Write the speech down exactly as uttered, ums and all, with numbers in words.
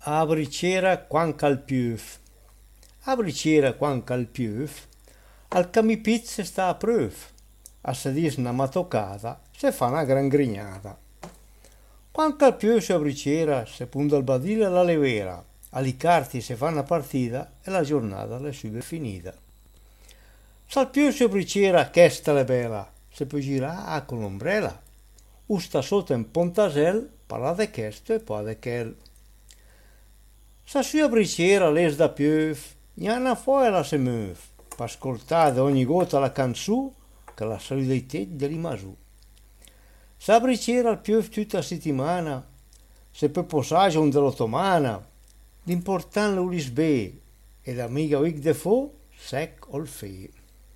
A briciera quan cal piuf. A briciera quan cal piuf, al camipit se sta a pröf. A se dis una matocada, se fa una gran grignata. Quan cal piuf a briciera, se punta il badile alla levera, ali carti se fa una partita e la giornata le sube finita. Sal piuf a briciera, chesta le bella, se può girare con l'ombrella. U sta sotto in pontasel, parla de questo e poi de quel. Sa sua briciera les da piuf, gnana fuori la se muove, per ascoltare ogni gota la canzù che la solidità degli masù. Sa briciera al piuf tutta settimana, se per posare un dell'ottomana, l'importante lo lisbe, e l'amiga wic de fo, sec ol fe.